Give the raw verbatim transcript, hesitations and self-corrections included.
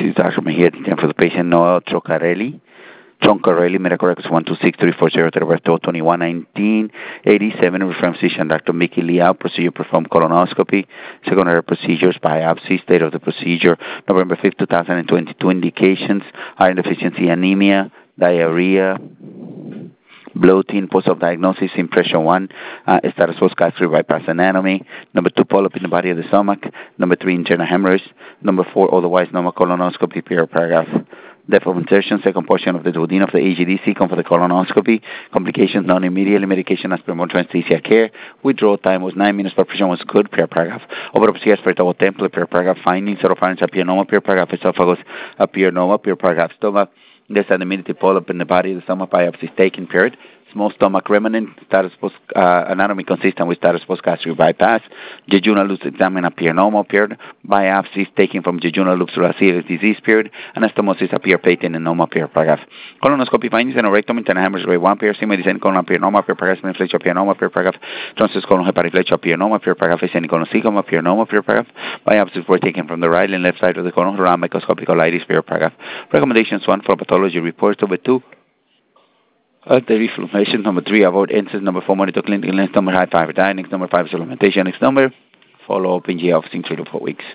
is Doctor Mejia, for the patient Noel Trocarelli. Troncarelli, medical records one two six three four zero, date of birth twenty-one nineteen eighty-seven, reference physician Doctor Mickey Liao, procedure performed colonoscopy, secondary procedures, biopsy, state of the procedure, November fifth, two thousand twenty-two, indications, iron deficiency anemia, diarrhea, bloating, post-op diagnosis, impression one, uh, status post gastric bypass anatomy, number two, polyp in the body of the stomach, number three, internal hemorrhage, number four, otherwise normal colonoscopy, per paragraph. Depth of insertion, second portion of the duodenum of the A G D C, come for the colonoscopy. Complications non immediately, medication as per more anesthesia care. Withdrawal time was nine minutes, perfusion was good, per paragraph. Overopsy as per double template, per paragraph. Findings, oropharynx appearanoma, per paragraph. Esophagus appearanoma, per paragraph. Stomach, there's an immediate polyp in the body of the stomach, biopsy is taken, period. Small stomach remnant, status post, uh, anatomy consistent with status post gastric bypass. Jejunal loops examined appearanoma, period. Biopsies taken from jejunal loops through a serious disease, period. Anastomosis appear patent and noma, period, paragraph. Colonoscopy findings, anorectum, internal hemorrhage, grade one, period. Simedicine, colon appearanoma, period, paragraph. Splenomegaly, appearanoma, period, paragraph. Transverse colon hepatiflex, appearanoma, period, paragraph. Semicolon appearanoma, period, paragraph. Biopsies were taken from the right and left side of the colon, around microscopic colitis, period, paragraph. Recommendations, one, for pathology reports, over two, artery inflammation, number three, avoid N SAIDs, number four, monitor clinical, next number, high five, diet, next number five, supplementation, next number, follow up in G A office in three to four weeks.